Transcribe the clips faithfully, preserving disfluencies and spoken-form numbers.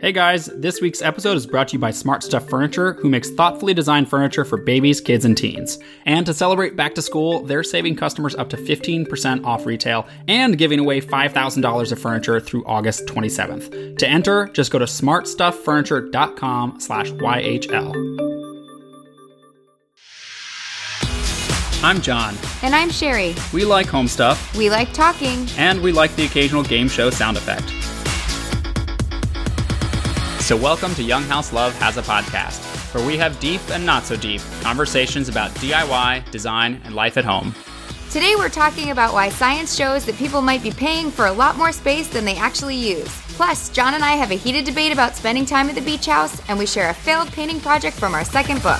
Hey guys, this week's episode is brought to you by Smart Stuff Furniture, who makes thoughtfully designed furniture for babies, kids, and teens. And to celebrate back to school, they're saving customers up to fifteen percent off retail and giving away five thousand dollars of furniture through August twenty-seventh. To enter, just go to smartstufffurniture.com slash YHL. I'm John. And I'm Sherry. We like home stuff. We like talking. And we like the occasional game show sound effect. So welcome to Young House Love Has a Podcast, where we have deep and not so deep conversations about D I Y, design, and life at home. Today we're talking about why science shows that people might be paying for a lot more space than they actually use. Plus, John and I have a heated debate about spending time at the beach house, and we share a failed painting project from our second book.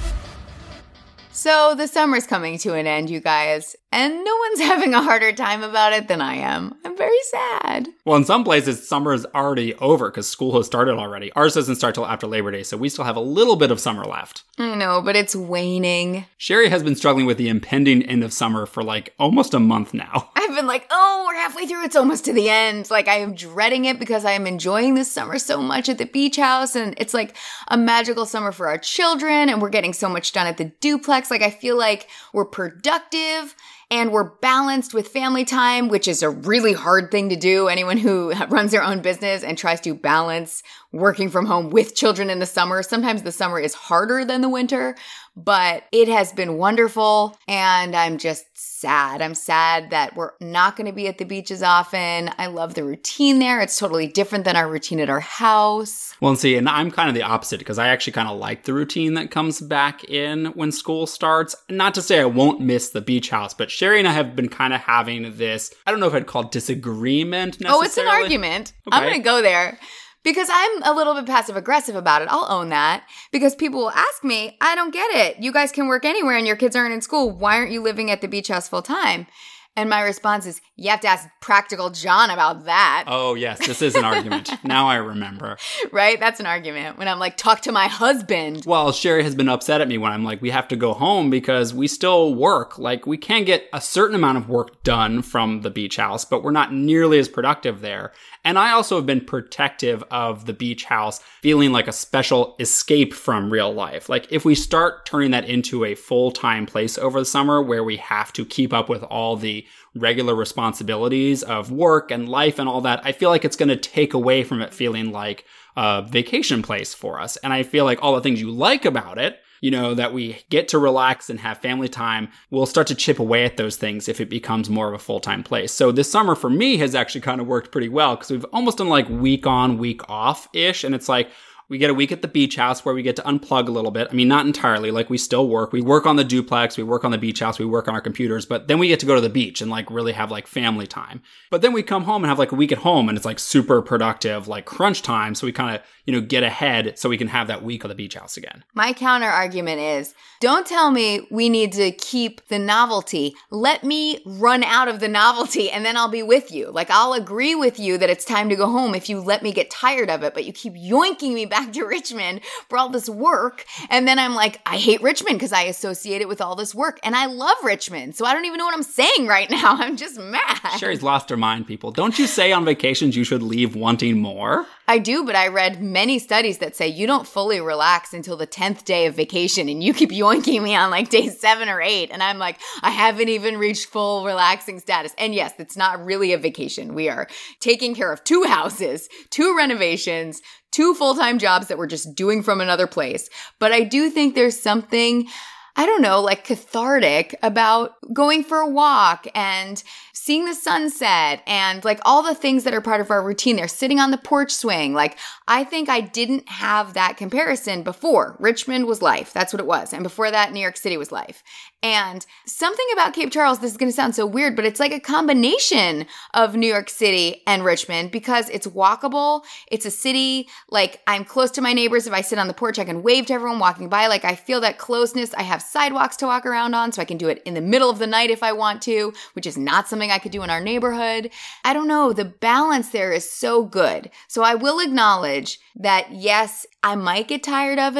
So the summer's coming to an end, you guys, and no one's having a harder time about it than I am. I'm very sad. Well, in some places, summer is already over because school has started already. Ours doesn't start till after Labor Day, so we still have a little bit of summer left. I know, but it's waning. Sherry has been struggling with the impending end of summer for like almost a month now. I've been like, oh, we're halfway through. It's almost to the end. Like, I am dreading it because I am enjoying this summer so much at the beach house. And it's like a magical summer for our children. And we're getting so much done at the duplex. Like, I feel like we're productive and we're balanced with family time, which is a really hard thing to do. Anyone who runs their own business and tries to balance working from home with children in the summer. Sometimes the summer is harder than the winter, but it has been wonderful. And I'm just sad. I'm sad that we're not going to be at the beach as often. I love the routine there. It's totally different than our routine at our house. Well, and see, and I'm kind of the opposite because I actually kind of like the routine that comes back in when school starts. Not to say I won't miss the beach house, but Sherry and I have been kind of having this, I don't know if I'd call it disagreement necessarily. Oh, it's an argument. Okay. I'm going to go there. Because I'm a little bit passive aggressive about it. I'll own that. Because people will ask me, I don't get it. You guys can work anywhere and your kids aren't in school. Why aren't you living at the beach house full time? And my response is, you have to ask Practical John about that. Oh, yes. This is an argument. Now I remember. Right? That's an argument. When I'm like, talk to my husband. Well, Sherry has been upset at me when I'm like, we have to go home because we still work. Like, we can get a certain amount of work done from the beach house, but we're not nearly as productive there. And I also have been protective of the beach house, feeling like a special escape from real life. Like, if we start turning that into a full-time place over the summer where we have to keep up with all the regular responsibilities of work and life and all that, I feel like it's going to take away from it feeling like a vacation place for us. And I feel like all the things you like about it, you know, that we get to relax and have family time, we'll start to chip away at those things if it becomes more of a full-time place. So this summer for me has actually kind of worked pretty well because we've almost done like week on, week off-ish. And it's like, we get a week at the beach house where we get to unplug a little bit. I mean, not entirely, like we still work. We work on the duplex, we work on the beach house, we work on our computers, but then we get to go to the beach and like really have like family time. But then we come home and have like a week at home and it's like super productive, like crunch time. So we kind of, you know, get ahead so we can have that week on the beach house again. My counter argument is, don't tell me we need to keep the novelty. Let me run out of the novelty and then I'll be with you. Like, I'll agree with you that it's time to go home if you let me get tired of it, but you keep yoinking me back to Richmond for all this work. And then I'm like, I hate Richmond because I associate it with all this work. And I love Richmond. So I don't even know what I'm saying right now. I'm just mad. Sherry's lost her mind, people. Don't you say on vacations you should leave wanting more? I do, but I read many studies that say you don't fully relax until the tenth day of vacation, and you keep yoinking me on like day seven or eight, and I'm like, I haven't even reached full relaxing status. And yes, it's not really a vacation. We are taking care of two houses, two renovations, two full-time jobs that we're just doing from another place. But I do think there's something, I don't know, like cathartic about going for a walk and seeing the sunset and like all the things that are part of our routine there, sitting on the porch swing. Like, I think I didn't have that comparison before. Richmond was life. That's what it was. And before that, New York City was life. And something about Cape Charles, this is going to sound so weird, but it's like a combination of New York City and Richmond because it's walkable. It's a city. Like, I'm close to my neighbors. If I sit on the porch, I can wave to everyone walking by. Like, I feel that closeness. I have sidewalks to walk around on, so I can do it in the middle of the night if I want to, which is not something I could do in our neighborhood. I don't know. The balance there is so good. So I will acknowledge that, yes, I might get tired of it,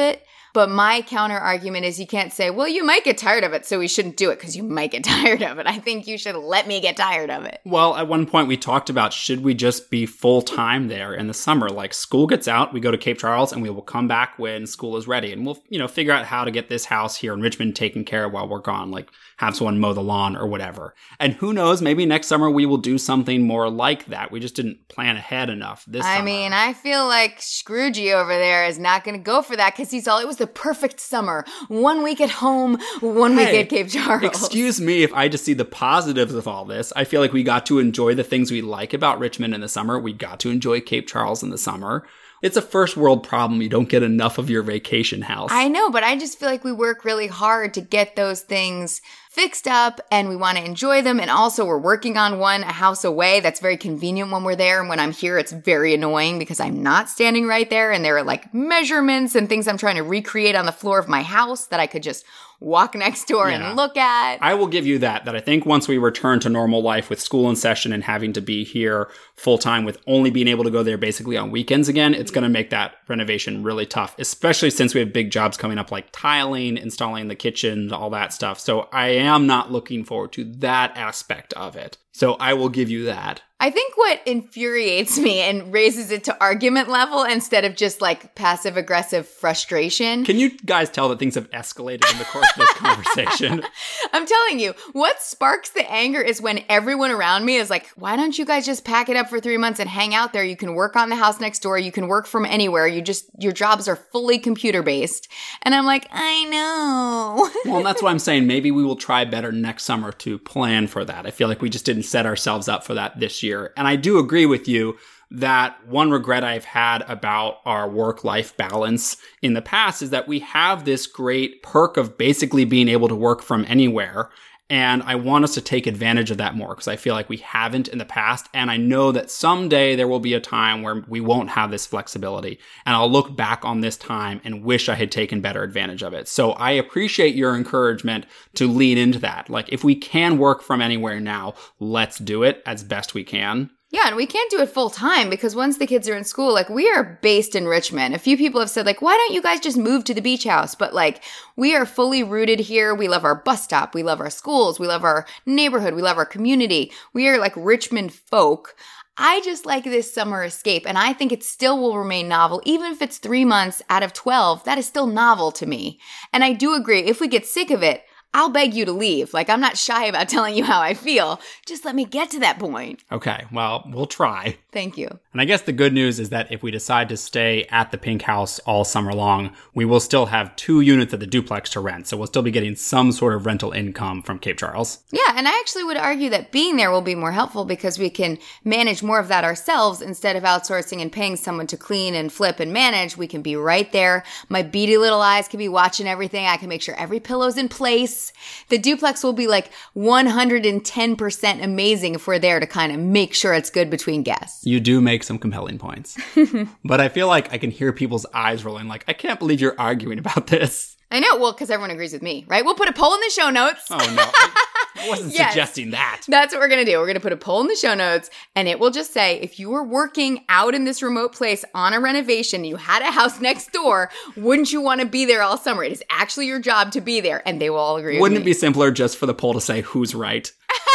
But my counter argument is you can't say, well, you might get tired of it, so we shouldn't do it because you might get tired of it. I think you should let me get tired of it. Well, at one point we talked about, should we just be full-time there in the summer? Like, school gets out, we go to Cape Charles, and we will come back when school is ready. And we'll, you know, figure out how to get this house here in Richmond taken care of while we're gone. Like, have someone mow the lawn or whatever. And who knows, maybe next summer we will do something more like that. We just didn't plan ahead enough this I summer. mean, I feel like Scroogey over there is not going to go for that because he's all, it was the perfect summer. One week at home, one week Hey, at Cape Charles. Excuse me if I just see the positives of all this. I feel like we got to enjoy the things we like about Richmond in the summer. We got to enjoy Cape Charles in the summer. It's a first world problem. You don't get enough of your vacation house. I know, but I just feel like we work really hard to get those things fixed up and we want to enjoy them. And also we're working on one a house away that's very convenient when we're there. And when I'm here, it's very annoying because I'm not standing right there. And there are like measurements and things I'm trying to recreate on the floor of my house that I could just walk next door Yeah. and look at. I will give you that, that I think once we return to normal life with school in session and having to be here full time with only being able to go there basically on weekends again, it's going to make that renovation really tough, especially since we have big jobs coming up like tiling, installing the kitchen, all that stuff. So I am not looking forward to that aspect of it. So I will give you that. I think what infuriates me and raises it to argument level instead of just like passive aggressive frustration. Can you guys tell that things have escalated in the course of this conversation? I'm telling you, what sparks the anger is when everyone around me is like, why don't you guys just pack it up for three months and hang out there? You can work on the house next door. You can work from anywhere. You just, your jobs are fully computer based. And I'm like, I know. Well, and that's why I'm saying maybe we will try better next summer to plan for that. I feel like we just didn't set ourselves up for that this year. And I do agree with you that one regret I've had about our work-life balance in the past is that we have this great perk of basically being able to work from anywhere. And I want us to take advantage of that more because I feel like we haven't in the past. And I know that someday there will be a time where we won't have this flexibility. And I'll look back on this time and wish I had taken better advantage of it. So I appreciate your encouragement to lean into that. Like, if we can work from anywhere now, let's do it as best we can. Yeah, and we can't do it full time because once the kids are in school, like we are based in Richmond. A few people have said like, why don't you guys just move to the beach house? But like, we are fully rooted here. We love our bus stop. We love our schools. We love our neighborhood. We love our community. We are like Richmond folk. I just like this summer escape, and I think it still will remain novel. Even if it's three months out of twelve, that is still novel to me. And I do agree, if we get sick of it, I'll beg you to leave. Like, I'm not shy about telling you how I feel. Just let me get to that point. Okay, well, we'll try. Thank you. And I guess the good news is that if we decide to stay at the Pink House all summer long, we will still have two units at the duplex to rent. So we'll still be getting some sort of rental income from Cape Charles. Yeah, and I actually would argue that being there will be more helpful because we can manage more of that ourselves instead of outsourcing and paying someone to clean and flip and manage. We can be right there. My beady little eyes can be watching everything. I can make sure every pillow's in place. The duplex will be like one hundred ten percent amazing if we're there to kind of make sure it's good between guests. You do make some compelling points. But I feel like I can hear people's eyes rolling like, I can't believe you're arguing about this. I know. Well, because everyone agrees with me, right? We'll put a poll in the show notes. Oh, no. I, I wasn't Yes. suggesting that. That's what we're going to do. We're going to put a poll in the show notes, and it will just say, if you were working out in this remote place on a renovation, you had a house next door, wouldn't you want to be there all summer? It is actually your job to be there, and they will all agree Wouldn't with it me. be simpler just for the poll to say who's right?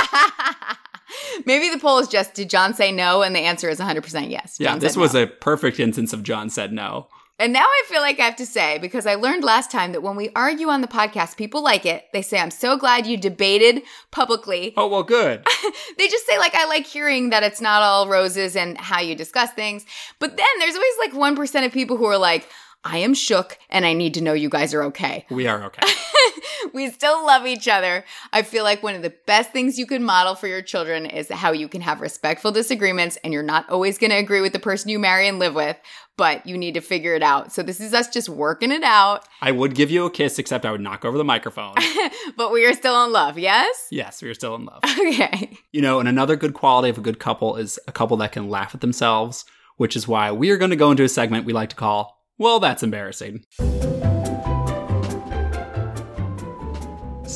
Maybe the poll is just, did John say no? And the answer is one hundred percent yes. Yeah, John this said was no. a perfect instance of John said no. And now I feel like I have to say, because I learned last time that when we argue on the podcast, people like it. They say, I'm so glad you debated publicly. Oh, well, good. They just say, like, I like hearing that it's not all roses and how you discuss things. But then there's always like one percent of people who are like, I am shook and I need to know you guys are okay. We are okay. We still love each other. I feel like one of the best things you can model for your children is how you can have respectful disagreements, and you're not always going to agree with the person you marry and live with, but you need to figure it out. So this is us just working it out. I would give you a kiss, except I would knock over the microphone. But we are still in love, yes? Yes, we are still in love. Okay. You know, and another good quality of a good couple is a couple that can laugh at themselves, which is why we are going to go into a segment we like to call, Well, That's Embarrassing.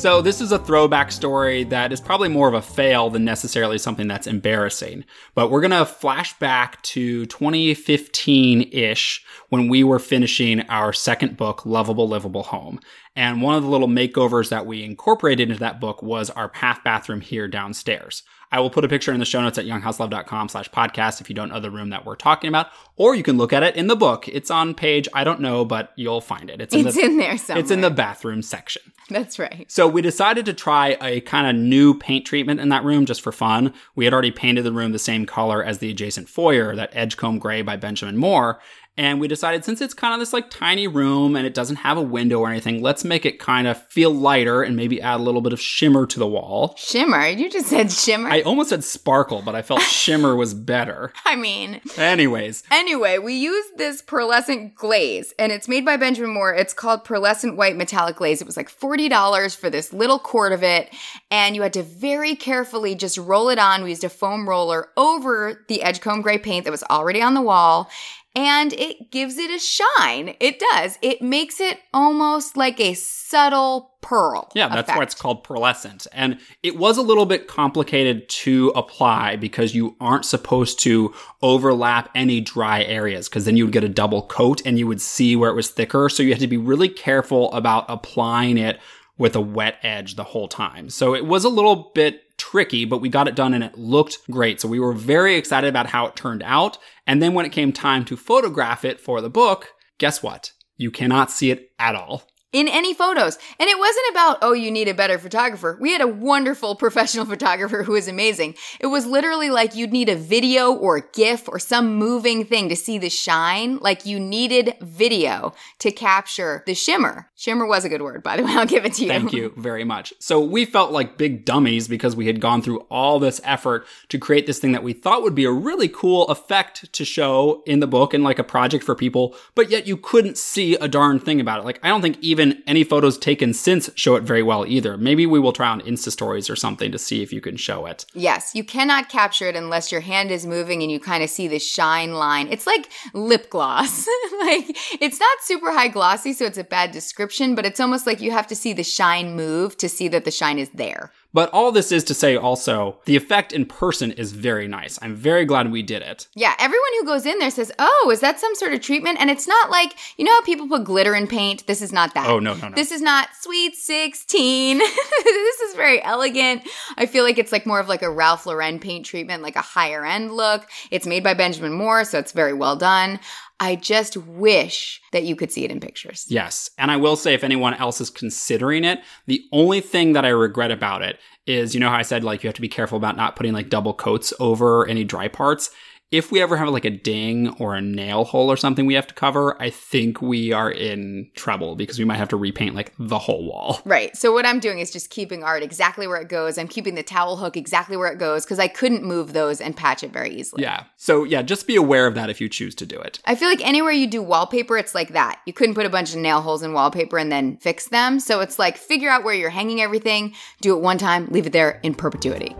So this is a throwback story that is probably more of a fail than necessarily something that's embarrassing. But we're going to flash back to twenty fifteen-ish when we were finishing our second book, Lovable Livable Home. And one of the little makeovers that we incorporated into that book was our half bathroom here downstairs. I will put a picture in the show notes at younghouselove.com slash podcast if you don't know the room that we're talking about, or you can look at it in the book. It's on page, I don't know, but you'll find it. It's in, it's the, in there somewhere. It's in the bathroom section. That's right. So we decided to try a kind of new paint treatment in that room just for fun. We had already painted the room the same color as the adjacent foyer, that Edgecombe Gray by Benjamin Moore. And we decided, since it's kind of this like tiny room and it doesn't have a window or anything, let's make it kind of feel lighter and maybe add a little bit of shimmer to the wall. Shimmer? You just said shimmer? I almost said sparkle, but I felt shimmer was better. I mean... Anyways. Anyway, we used this pearlescent glaze, and it's made by Benjamin Moore. It's called Pearlescent White Metallic Glaze. It was like forty dollars for this little quart of it, and you had to very carefully just roll it on. We used a foam roller over the Edgecombe Gray paint that was already on the wall. And it gives it a shine. It does. It makes it almost like a subtle pearl. Yeah, that's effect. why it's called pearlescent. And it was a little bit complicated to apply because you aren't supposed to overlap any dry areas, because then you would get a double coat and you would see where it was thicker. So you had to be really careful about applying it with a wet edge the whole time. So it was a little bit tricky, but we got it done and it looked great. So we were very excited about how it turned out. And then when it came time to photograph it for the book, guess what? You cannot see it at all. In any photos. And it wasn't about, oh, you need a better photographer. We had a wonderful professional photographer who was amazing. It was literally like you'd need a video or a GIF or some moving thing to see the shine. Like you needed video to capture the shimmer. Shimmer was a good word, by the way. I'll give it to you. Thank you very much. So we felt like big dummies because we had gone through all this effort to create this thing that we thought would be a really cool effect to show in the book and like a project for people, but yet you couldn't see a darn thing about it. Like I don't think even any photos taken since show it very well either. Maybe we will try on Insta stories or something to see if you can show it. Yes, you cannot capture it unless your hand is moving and you kind of see the shine line. It's like lip gloss. Like it's not super high glossy, so it's a bad description, but it's almost like you have to see the shine move to see that the shine is there. But all this is to say also, the effect in person is very nice. I'm very glad we did it. Yeah, everyone who goes in there says, oh, is that some sort of treatment? And it's not like, you know how people put glitter in paint? This is not that. Oh, no, no, no. This is not Sweet sixteen. This is very elegant. I feel like it's like more of like a Ralph Lauren paint treatment, like a higher end look. It's made by Benjamin Moore, so it's very well done. I just wish that you could see it in pictures. Yes. And I will say, if anyone else is considering it, the only thing that I regret about it is, you know how I said, like, you have to be careful about not putting like double coats over any dry parts. If we ever have like a ding or a nail hole or something we have to cover, I think we are in trouble because we might have to repaint like the whole wall. Right. So what I'm doing is just keeping art exactly where it goes. I'm keeping the towel hook exactly where it goes because I couldn't move those and patch it very easily. Yeah. So yeah, just be aware of that if you choose to do it. I feel like anywhere you do wallpaper, it's like that. You couldn't put a bunch of nail holes in wallpaper and then fix them. So it's like figure out where you're hanging everything, do it one time, leave it there in perpetuity.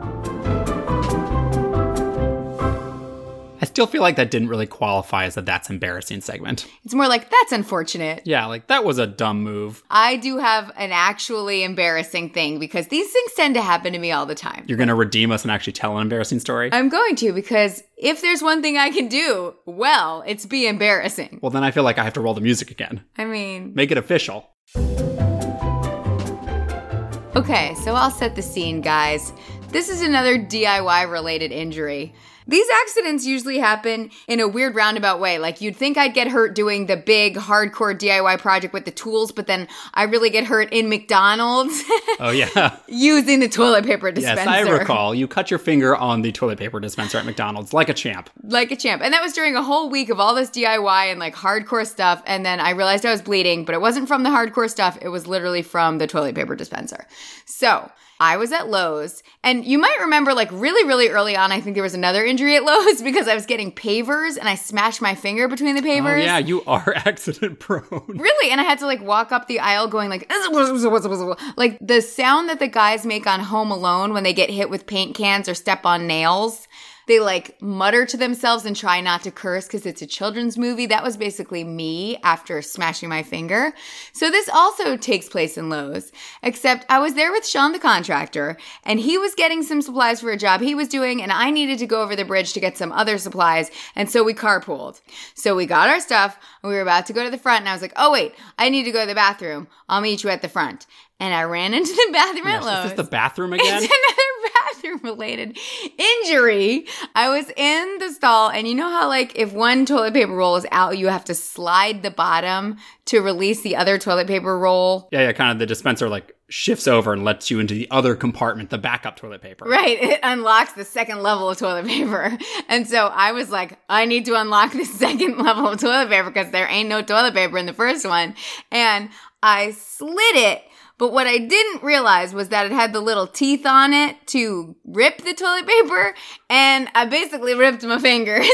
I still feel like that didn't really qualify as a That's Embarrassing segment. It's more like, that's unfortunate. Yeah, like that was a dumb move. I do have an actually embarrassing thing because these things tend to happen to me all the time. You're going to redeem us and actually tell an embarrassing story? I'm going to, because if there's one thing I can do, well, it's be embarrassing. Well, then I feel like I have to roll the music again. I mean... Make it official. Okay, so I'll set the scene, guys. This is another D I Y-related injury. These accidents usually happen in a weird roundabout way. Like, you'd think I'd get hurt doing the big hardcore D I Y project with the tools, but then I really get hurt in McDonald's. Oh, yeah. Using the toilet paper dispenser. Yes, I recall. You cut your finger on the toilet paper dispenser at McDonald's like a champ. Like a champ. And that was during a whole week of all this D I Y and like hardcore stuff. And then I realized I was bleeding, but it wasn't from the hardcore stuff. It was literally from the toilet paper dispenser. So... I was at Lowe's, and you might remember, like, really, really early on, I think there was another injury at Lowe's because I was getting pavers, and I smashed my finger between the pavers. Oh, yeah, you are accident prone. Really? And I had to, like, walk up the aisle going, like, like, the sound that the guys make on Home Alone when they get hit with paint cans or step on nails. They like mutter to themselves and try not to curse because it's a children's movie. That was basically me after smashing my finger. So this also takes place in Lowe's, except I was there with Sean the contractor and he was getting some supplies for a job he was doing and I needed to go over the bridge to get some other supplies. And so we carpooled. So we got our stuff and we were about to go to the front and I was like, oh wait, I need to go to the bathroom. I'll meet you at the front. And I ran into the bathroom at Yes, Lowe's. is this the bathroom again? It's another bathroom-related injury. I was in the stall, and you know how, like, if one toilet paper roll is out, you have to slide the bottom to release the other toilet paper roll? Yeah, yeah, kind of the dispenser, like, shifts over and lets you into the other compartment, the backup toilet paper. Right. It unlocks the second level of toilet paper. And so I was like, I need to unlock the second level of toilet paper because there ain't no toilet paper in the first one. And I slid it. But what I didn't realize was that it had the little teeth on it to rip the toilet paper, and I basically ripped my fingers.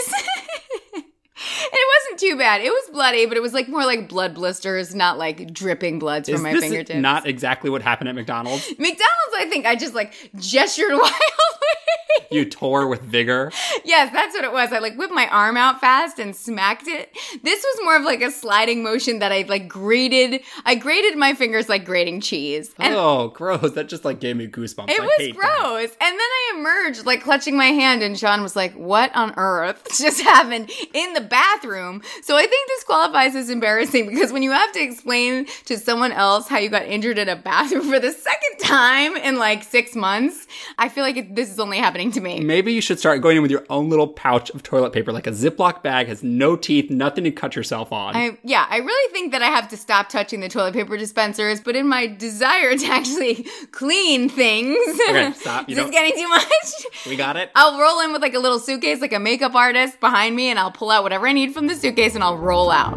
And it wasn't too bad. It was bloody, but it was like more like blood blisters, not like dripping bloods from Is my this fingertips. Not exactly what happened at McDonald's? McDonald's, I think I just like gestured wildly. You tore with vigor? Yes, that's what it was. I like whipped my arm out fast and smacked it. This was more of like a sliding motion that I like grated. I grated my fingers like grating cheese. And oh, gross. That just like gave me goosebumps. it I was hate gross. That. And then I emerged like clutching my hand and Sean was like, what on earth just happened in the bathroom? So I think this qualifies as embarrassing because when you have to explain to someone else how you got injured in a bathroom for the second time in like six months, I feel like it, this is only happening to me. Maybe you should start going in with your own little pouch of toilet paper, like a Ziploc bag, has no teeth, nothing to cut yourself on. I, yeah, I really think that I have to stop touching the toilet paper dispensers, but in my desire to actually clean things, Okay, stop. You is this don't- getting too much? We got it? I'll roll in with like a little suitcase, like a makeup artist behind me, and I'll pull out whatever I need from the suitcase and I'll roll out.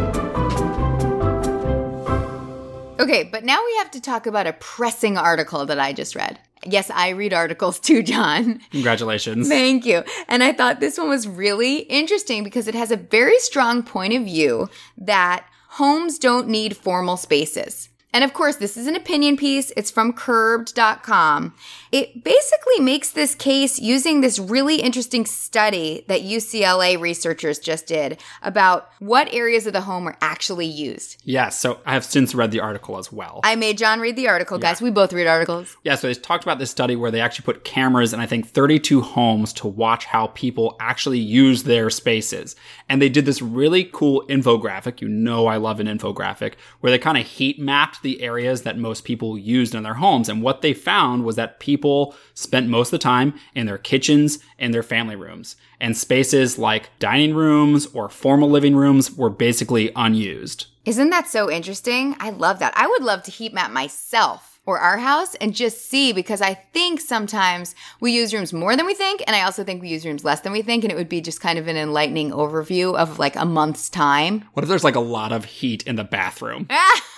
Okay, but now we have to talk about a pressing article that I just read. Yes, I read articles too, John. Congratulations. Thank you. And I thought this one was really interesting because it has a very strong point of view that homes don't need formal spaces. And of course, this is an opinion piece. It's from curbed dot com. It basically makes this case using this really interesting study that U C L A researchers just did about what areas of the home are actually used. Yeah, so I have since read the article as well. I made John read the article, guys. Yeah. We both read articles. Yeah, so they talked about this study where they actually put cameras in, I think, thirty-two homes to watch how people actually use their spaces. And they did this really cool infographic. You know I love an infographic, where they kind of heat mapped the areas that most people used in their homes. And what they found was that people spent most of the time in their kitchens and their family rooms. And spaces like dining rooms or formal living rooms were basically unused. Isn't that so interesting? I love that. I would love to heat map myself or our house and just see, because I think sometimes we use rooms more than we think, and I also think we use rooms less than we think, and it would be just kind of an enlightening overview of like a month's time. What if there's like a lot of heat in the bathroom?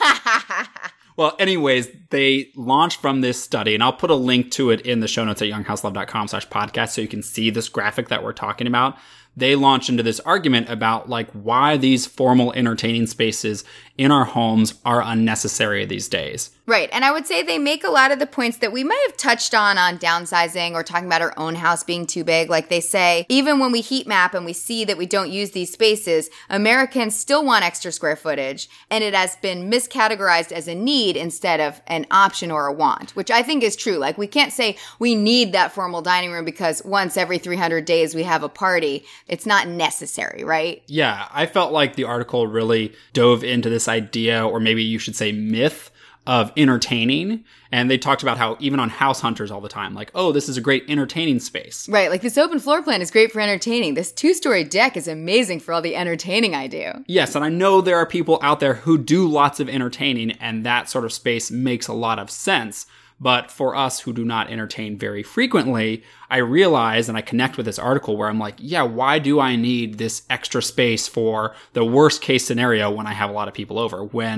Well, anyways, they launched from this study, and I'll put a link to it in the show notes at younghouselove.com slash podcast so you can see this graphic that we're talking about. They launched into this argument about like why these formal entertaining spaces in our homes are unnecessary these days. Right. And I would say they make a lot of the points that we might have touched on on downsizing or talking about our own house being too big. Like they say, even when we heat map and we see that we don't use these spaces, Americans still want extra square footage. And it has been miscategorized as a need instead of an option or a want, which I think is true. Like we can't say we need that formal dining room because once every three hundred days we have a party. It's not necessary, right? Yeah, I felt like the article really dove into this idea, or maybe you should say myth, of entertaining. And they talked about how even on House Hunters all the time, like, oh, this is a great entertaining space. Right. Like this open floor plan is great for entertaining. This two-story deck is amazing for all the entertaining I do. Yes. And I know there are people out there who do lots of entertaining, and that sort of space makes a lot of sense. But for us who do not entertain very frequently, I realize and I connect with this article where I'm like, yeah, why do I need this extra space for the worst case scenario when I have a lot of people over? When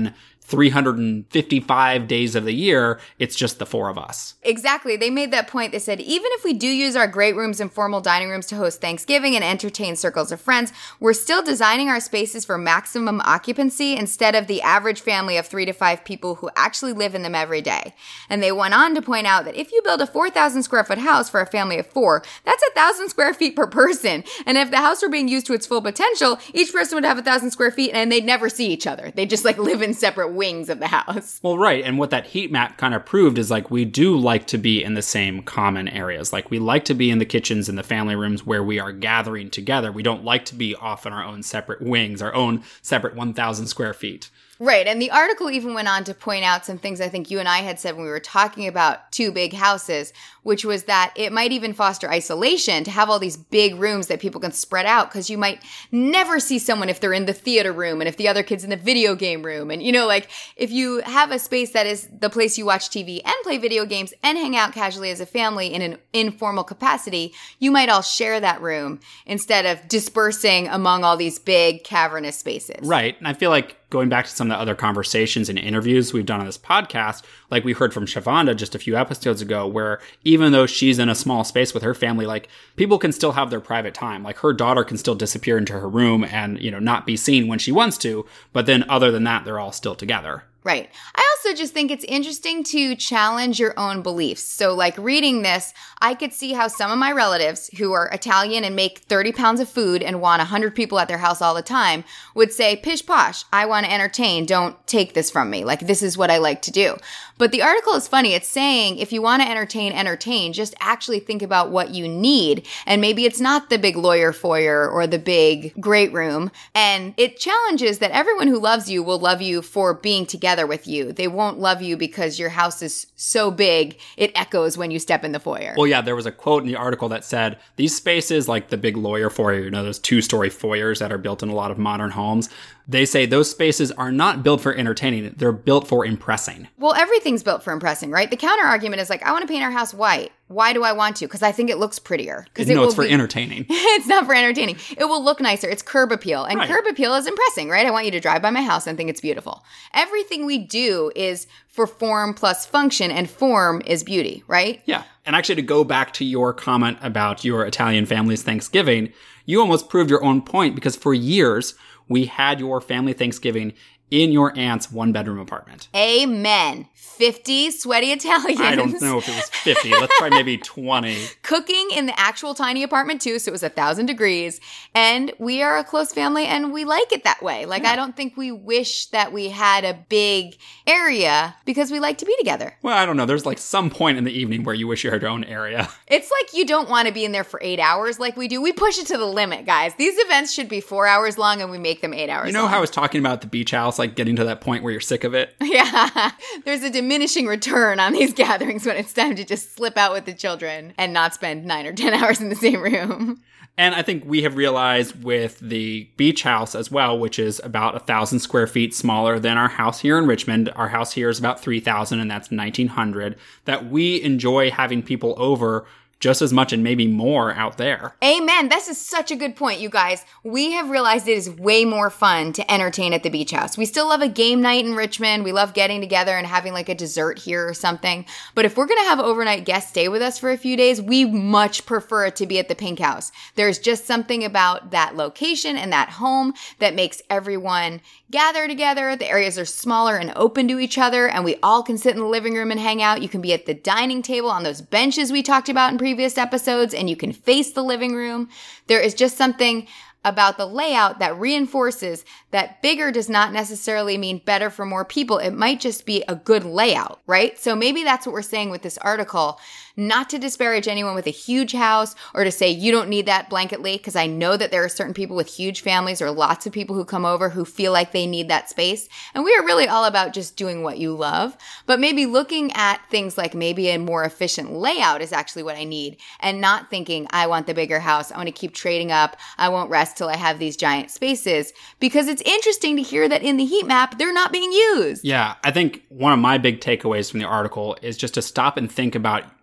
three hundred fifty-five days of the year, it's just the four of us. Exactly. They made that point. They said, even if we do use our great rooms and formal dining rooms to host Thanksgiving and entertain circles of friends, we're still designing our spaces for maximum occupancy instead of the average family of three to five people who actually live in them every day. And they went on to point out that if you build a four thousand square foot house for a family of four, that's a thousand square feet per person. And if the house were being used to its full potential, each person would have a thousand square feet and they'd never see each other. They'd just like live in separate wings of the house. Well, right. And what that heat map kind of proved is like we do like to be in the same common areas. Like we like to be in the kitchens and the family rooms where we are gathering together. We don't like to be off in our own separate wings, our own separate one thousand square feet. Right. And the article even went on to point out some things I think you and I had said when we were talking about two big houses, which was that it might even foster isolation to have all these big rooms that people can spread out because you might never see someone if they're in the theater room and if the other kid's in the video game room. And, you know, like if you have a space that is the place you watch T V and play video games and hang out casually as a family in an informal capacity, you might all share that room instead of dispersing among all these big cavernous spaces. Right. And I feel like going back to some of the other conversations and interviews we've done on this podcast, like we heard from Shavonda just a few episodes ago, where even though she's in a small space with her family, like people can still have their private time. Like her daughter can still disappear into her room and, you know, not be seen when she wants to. But then other than that, they're all still together. Right. I also just think it's interesting to challenge your own beliefs. So like reading this, I could see how some of my relatives who are Italian and make thirty pounds of food and want one hundred people at their house all the time would say, pish posh, I want to entertain. Don't take this from me. Like this is what I like to do. But the article is funny. It's saying if you want to entertain, entertain, just actually think about what you need. And maybe it's not the big lawyer foyer or the big great room. And it challenges that everyone who loves you will love you for being together with you. They won't love you because your house is so big, it echoes when you step in the foyer. Well, yeah, there was a quote in the article that said, these spaces like the big lawyer foyer, you know, those two-story foyers that are built in a lot of modern homes, they say those spaces are not built for entertaining. They're built for impressing. Well, everything's built for impressing, right? The counter argument is like, I want to paint our house white. Why do I want to? Because I think it looks prettier. Because no, it it's for be- entertaining. It's not for entertaining. It will look nicer. It's curb appeal. And right. Curb appeal is impressing, right? I want you to drive by my house and think it's beautiful. Everything we do is for form plus function, and form is beauty, right? Yeah. And actually, to go back to your comment about your Italian family's Thanksgiving, you almost proved your own point because for years, we had your family Thanksgiving in your aunt's one-bedroom apartment. Amen. fifty sweaty Italians. I don't know if it was fifty. Let's try maybe twenty. Cooking in the actual tiny apartment, too, so it was one thousand degrees. And we are a close family, and we like it that way. Like, yeah. I don't think we wish that we had a big area because we like to be together. Well, I don't know. There's like some point in the evening where you wish you had your own area. It's like you don't want to be in there for eight hours like we do. We push it to the limit, guys. These events should be four hours long, and we make them eight hours long. You know long. how I was talking about the beach house, like getting to that point where you're sick of it? Yeah. There's a diminishing return on these gatherings when it's time to just slip out with the children and not spend nine or ten hours in the same room. And I think we have realized with the beach house as well, which is about a thousand square feet smaller than our house here in Richmond. Our house here is about three thousand, and that's nineteen hundred, that we enjoy having people over just as much and maybe more out there. Amen. This is such a good point, you guys. We have realized it is way more fun to entertain at the beach house. We still love a game night in Richmond. We love getting together and having like a dessert here or something. But if we're going to have overnight guests stay with us for a few days, we much prefer it to be at the Pink House. There's just something about that location and that home that makes everyone gather together. The areas are smaller and open to each other, and we all can sit in the living room and hang out. You can be at the dining table on those benches we talked about in previous episodes, and you can face the living room. There is just something about the layout that reinforces that bigger does not necessarily mean better for more people. It might just be a good layout, right? So maybe that's what we're saying with this article. Not to disparage anyone with a huge house or to say you don't need that blanketly, because I know that there are certain people with huge families or lots of people who come over who feel like they need that space. And we are really all about just doing what you love. But maybe looking at things like maybe a more efficient layout is actually what I need, and not thinking I want the bigger house. I want to keep trading up. I won't rest till I have these giant spaces, because it's interesting to hear that in the heat map, they're not being used. Yeah, I think one of my big takeaways from the article is just to stop and think about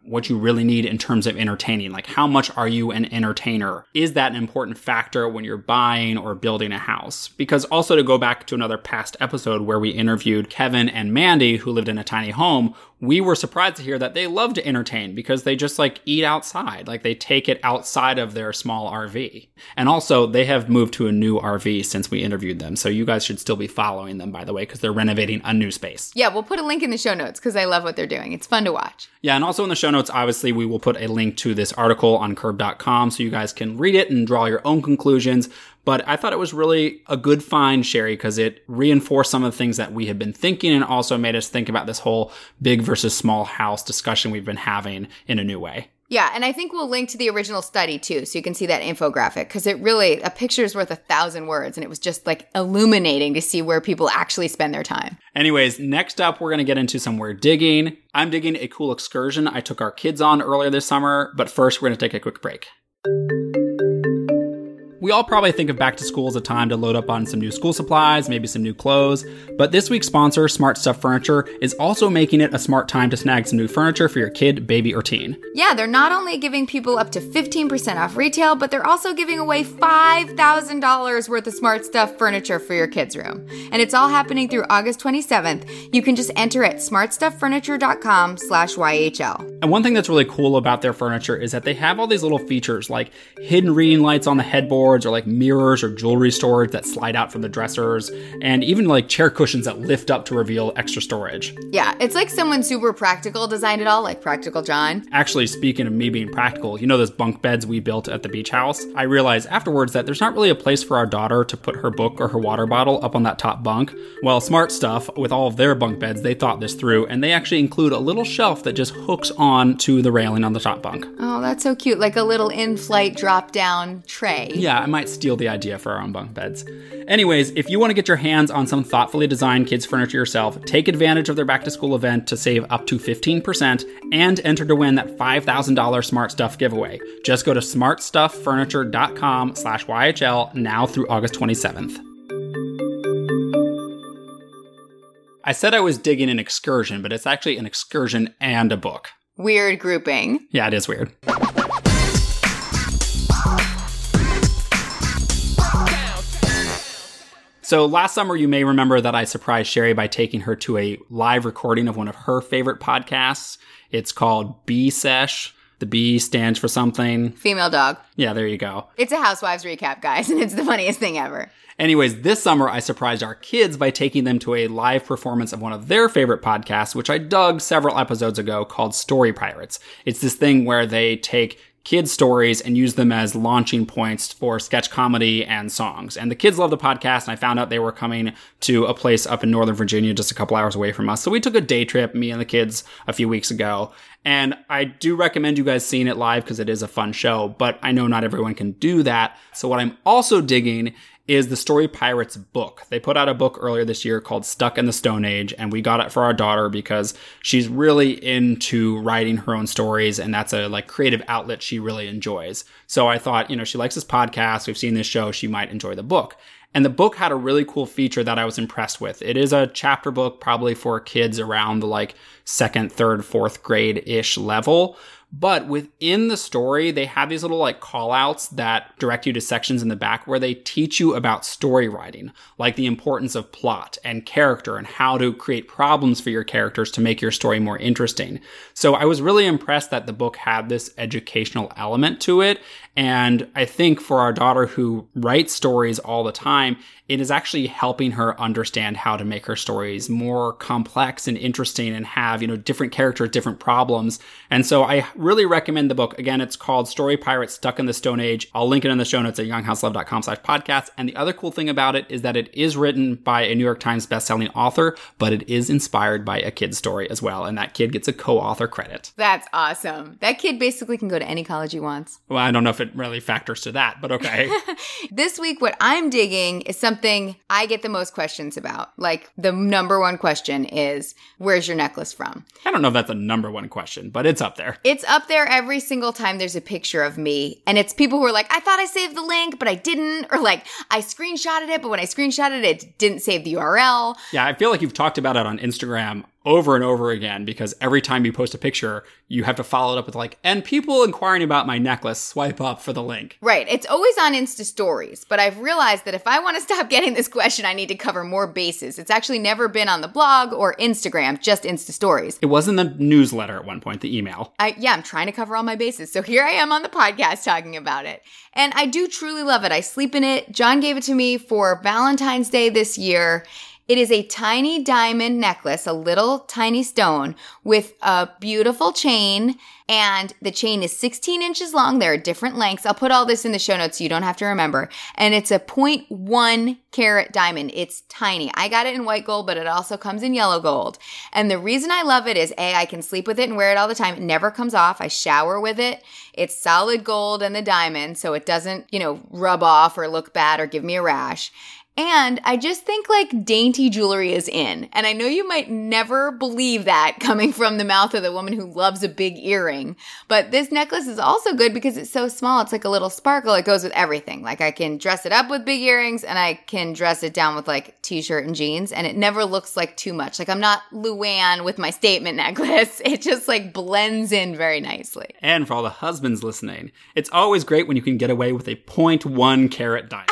what you really need in terms of entertaining. Like, how much are you an entertainer? Is that an important factor when you're buying or building a house? Because also, to go back to another past episode where we interviewed Kevin and Mandy, who lived in a tiny home, we were surprised to hear that they love to entertain because they just like eat outside. Like, they take it outside of their small R V. And also, they have moved to a new R V since we interviewed them. So you guys should still be following them, by the way, because they're renovating a new space. Yeah, we'll put a link in the show notes because I love what they're doing. It's fun to watch. Yeah, and also in the show notes, obviously, we will put a link to this article on curb dot com so you guys can read it and draw your own conclusions. But I thought it was really a good find, Sherry, because it reinforced some of the things that we had been thinking and also made us think about this whole big versus small house discussion we've been having in a new way. Yeah, and I think we'll link to the original study, too, so you can see that infographic, because it really, a picture is worth a thousand words, and it was just, like, illuminating to see where people actually spend their time. Anyways, next up, we're going to get into some weird digging. I'm digging a cool excursion I took our kids on earlier this summer, but first, we're going to take a quick break. We all probably think of back to school as a time to load up on some new school supplies, maybe some new clothes, but this week's sponsor, Smart Stuff Furniture, is also making it a smart time to snag some new furniture for your kid, baby, or teen. Yeah, they're not only giving people up to fifteen percent off retail, but they're also giving away five thousand dollars worth of Smart Stuff Furniture for your kids' room. And it's all happening through August twenty-seventh. You can just enter at smartstufffurniture.com slash YHL. And one thing that's really cool about their furniture is that they have all these little features like hidden reading lights on the headboard, or like mirrors or jewelry storage that slide out from the dressers, and even like chair cushions that lift up to reveal extra storage. Yeah, it's like someone super practical designed it all, like Practical John. Actually, speaking of me being practical, you know those bunk beds we built at the beach house? I realized afterwards that there's not really a place for our daughter to put her book or her water bottle up on that top bunk. Well, Smart Stuff, with all of their bunk beds, they thought this through, and they actually include a little shelf that just hooks on to the railing on the top bunk. Oh, that's so cute, like a little in-flight drop-down tray. Yeah, I might steal the idea for our own bunk beds. Anyways, if you want to get your hands on some thoughtfully designed kids furniture yourself, take advantage of their back to school event to save up to fifteen percent and enter to win that five thousand dollars Smart Stuff giveaway. Just go to smartstufffurniture.com slash YHL now through August twenty-seventh. I said I was digging an excursion, but it's actually an excursion and a book. Weird grouping. Yeah, it is weird. So last summer, you may remember that I surprised Sherry by taking her to a live recording of one of her favorite podcasts. It's called B Sesh. The B stands for something. Female dog. Yeah, there you go. It's a Housewives recap, guys, and it's the funniest thing ever. Anyways, this summer, I surprised our kids by taking them to a live performance of one of their favorite podcasts, which I dug several episodes ago, called Story Pirates. It's this thing where they take kids' stories and use them as launching points for sketch comedy and songs. And the kids love the podcast, and I found out they were coming to a place up in Northern Virginia, just a couple hours away from us. So we took a day trip, me and the kids, a few weeks ago. And I do recommend you guys seeing it live because it is a fun show, but I know not everyone can do that. So what I'm also digging is the Story Pirates book. They put out a book earlier this year called Stuck in the Stone Age, and we got it for our daughter because she's really into writing her own stories, and that's a like creative outlet she really enjoys. So I thought, you know, she likes this podcast, we've seen this show, she might enjoy the book. And the book had a really cool feature that I was impressed with. It is a chapter book probably for kids around the like second, third, fourth grade-ish level. But within the story, they have these little like call outs that direct you to sections in the back where they teach you about story writing, like the importance of plot and character and how to create problems for your characters to make your story more interesting. So I was really impressed that the book had this educational element to it. And I think for our daughter who writes stories all the time, it is actually helping her understand how to make her stories more complex and interesting and have, you know, different characters, different problems. And so I really recommend the book. Again, it's called Story Pirates Stuck in the Stone Age. I'll link it in the show notes at younghouselove.com slash podcast. And the other cool thing about it is that it is written by a New York Times bestselling author, but it is inspired by a kid's story as well. And that kid gets a co-author credit. That's awesome. That kid basically can go to any college he wants. Well, I don't know if it really factors to that, but okay. This week, what I'm digging is something I get the most questions about. Like, the number one question is, where's your necklace from? I don't know if that's a number one question, but it's up there. It's up there every single time there's a picture of me. And it's people who are like, I thought I saved the link, but I didn't. Or like, I screenshotted it, but when I screenshotted it, it didn't save the U R L. Yeah, I feel like you've talked about it on Instagram over and over again because every time you post a picture, you have to follow it up with like, and people inquiring about my necklace, swipe up for the link. Right. It's always on Insta stories, but I've realized that if I want to stop getting this question, I need to cover more bases. It's actually never been on the blog or Instagram, just Insta stories. It was in the newsletter at one point, the email. I, yeah, I'm trying to cover all my bases. So here I am on the podcast talking about it. And I do truly love it. I sleep in it. John gave it to me for Valentine's Day this year. It is a tiny diamond necklace, a little tiny stone with a beautiful chain, and the chain is sixteen inches long. There are different lengths. I'll put all this in the show notes so you don't have to remember. And it's a zero point one carat diamond. It's tiny. I got it in white gold, but it also comes in yellow gold. And the reason I love it is A, I can sleep with it and wear it all the time. It never comes off. I shower with it. It's solid gold and the diamond, so it doesn't, you know, rub off or look bad or give me a rash. And I just think like dainty jewelry is in. And I know you might never believe that coming from the mouth of the woman who loves a big earring. But this necklace is also good because it's so small. It's like a little sparkle. It goes with everything. Like I can dress it up with big earrings and I can dress it down with like t-shirt and jeans. And it never looks like too much. Like I'm not Luann with my statement necklace. It just like blends in very nicely. And for all the husbands listening, it's always great when you can get away with a zero point one carat diamond.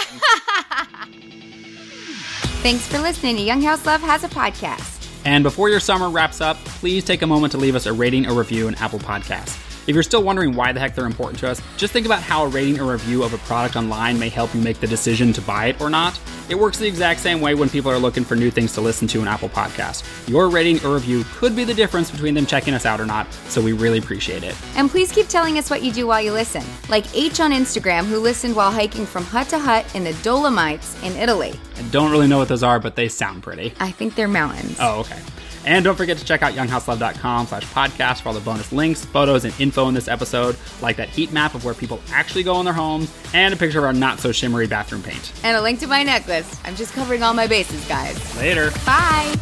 Thanks for listening to Young House Love Has a Podcast. And before your summer wraps up, please take a moment to leave us a rating or review in Apple Podcasts. If you're still wondering why the heck they're important to us, just think about how a rating or review of a product online may help you make the decision to buy it or not. It works the exact same way when people are looking for new things to listen to in Apple Podcasts. Your rating or review could be the difference between them checking us out or not, so we really appreciate it. And please keep telling us what you do while you listen. Like H on Instagram, who listened while hiking from hut to hut in the Dolomites in Italy. I don't really know what those are, but they sound pretty. I think they're mountains. Oh, okay. And don't forget to check out younghouselove.com slash podcast for all the bonus links, photos, and info in this episode, like that heat map of where people actually go in their homes, and a picture of our not-so-shimmery bathroom paint. And a link to my necklace. I'm just covering all my bases, guys. Later. Bye.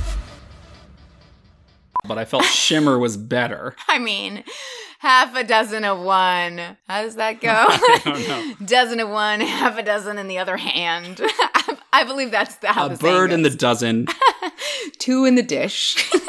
But I felt shimmer was better. I mean, half a dozen of one. How does that go? I don't know. Dozen of one, half a dozen in the other hand. I believe that's the, how a the saying bird in the goes. dozen. Two in the dish.